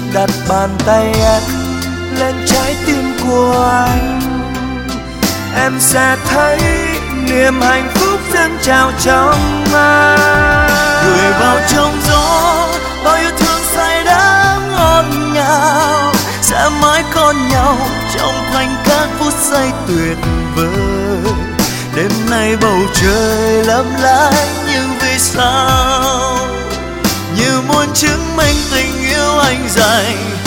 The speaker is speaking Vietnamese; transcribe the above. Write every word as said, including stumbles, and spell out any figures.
đặt bàn tay em lên trái tim của anh, em sẽ thấy niềm hạnh phúc dâng trào trong anh. Gửi vào trong gió bao yêu thương say đắm ngọt ngào, sẽ mãi có nhau trong khoảnh khắc phút giây tuyệt vời. Đêm nay bầu trời lấp lánh những vì sao, như muốn chứng minh tình yêu anh dành